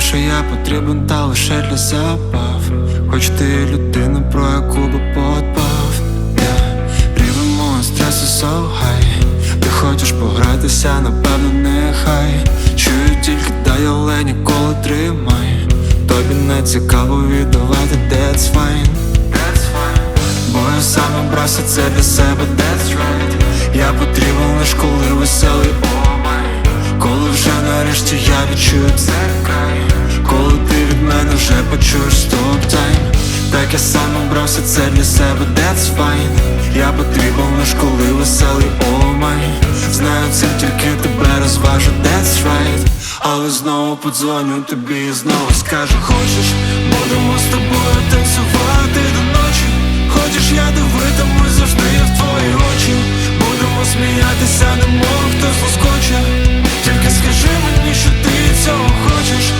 що я потрібен, та лише для забав. Хоч ти людина, про яку би подбав. Рівень мого стресу so high. Ти хочеш погратися, напевно, нехай. Чую тільки дай, але ніколи тримай. Тобі не цікаво віддавати, that's fine. Бо я сам обрався це для себе, that's right. Я потрібен лиш коли веселий, oh my. Коли вже нарешті я відчую цей край. Коли ти від мене вже почуєш stop time. Так я сам обрався це для себе, that's fine. Я потрібен лиш коли веселий, oh my. Знаю, це тільки тебе розважу, that's right. Але знову подзвоню тобі і знову скажу: хочеш, будемо з тобою танцювати до ночі. Хочеш, я дивитимусь завжди в твої очі. Будемо сміятися, немов хтось лоскоче. Тільки скажи мені, що ти цього хочеш.